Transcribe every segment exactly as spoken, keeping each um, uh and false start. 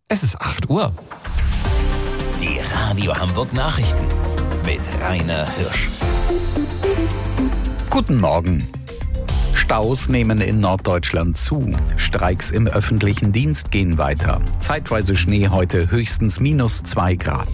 Es ist acht Uhr. Die Radio Hamburg Nachrichten mit Rainer Hirsch. Guten Morgen. Staus nehmen in Norddeutschland zu. Streiks im öffentlichen Dienst gehen weiter. Zeitweise Schnee heute, höchstens minus zwei Grad.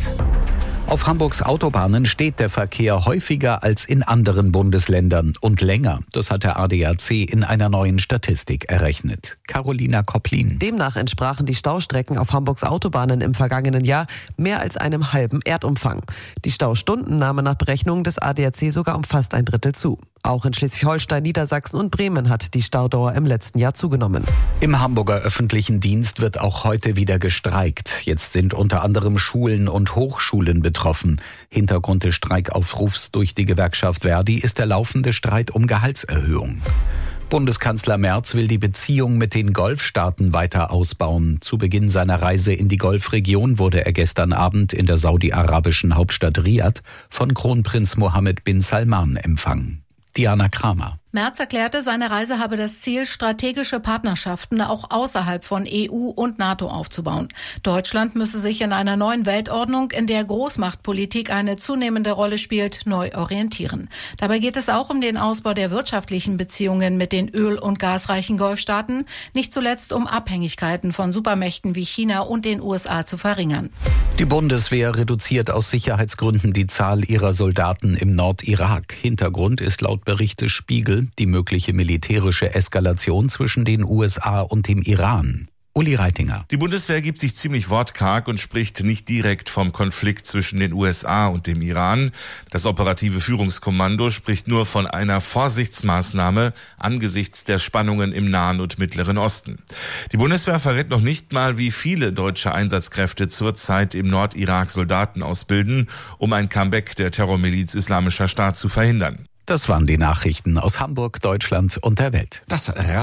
Auf Hamburgs Autobahnen steht der Verkehr häufiger als in anderen Bundesländern und länger. Das hat der A D A C in einer neuen Statistik errechnet. Carolina Kopplin. Demnach entsprachen die Staustrecken auf Hamburgs Autobahnen im vergangenen Jahr mehr als einem halben Erdumfang. Die Staustunden nahmen nach Berechnungen des A D A C sogar um fast ein Drittel zu. Auch in Schleswig-Holstein, Niedersachsen und Bremen hat die Staudauer im letzten Jahr zugenommen. Im Hamburger öffentlichen Dienst wird auch heute wieder gestreikt. Jetzt sind unter anderem Schulen und Hochschulen betroffen. Hintergrund des Streikaufrufs durch die Gewerkschaft Verdi ist der laufende Streit um Gehaltserhöhung. Bundeskanzler Merz will die Beziehung mit den Golfstaaten weiter ausbauen. Zu Beginn seiner Reise in die Golfregion wurde er gestern Abend in der saudi-arabischen Hauptstadt Riad von Kronprinz Mohammed bin Salman empfangen. Diana Kramer. Merz erklärte, seine Reise habe das Ziel, strategische Partnerschaften auch außerhalb von E U und NATO aufzubauen. Deutschland müsse sich in einer neuen Weltordnung, in der Großmachtpolitik eine zunehmende Rolle spielt, neu orientieren. Dabei geht es auch um den Ausbau der wirtschaftlichen Beziehungen mit den öl- und gasreichen Golfstaaten, nicht zuletzt um Abhängigkeiten von Supermächten wie China und den U S A zu verringern. Die Bundeswehr reduziert aus Sicherheitsgründen die Zahl ihrer Soldaten im Nordirak. Hintergrund ist laut Bericht des Spiegel die mögliche militärische Eskalation zwischen den U S A und dem Iran. Uli Reitinger. Die Bundeswehr gibt sich ziemlich wortkarg und spricht nicht direkt vom Konflikt zwischen den U S A und dem Iran. Das operative Führungskommando spricht nur von einer Vorsichtsmaßnahme angesichts der Spannungen im Nahen und Mittleren Osten. Die Bundeswehr verrät noch nicht mal, wie viele deutsche Einsatzkräfte zurzeit im Nordirak Soldaten ausbilden, um ein Comeback der Terrormiliz Islamischer Staat zu verhindern. Das waren die Nachrichten aus Hamburg, Deutschland und der Welt. Das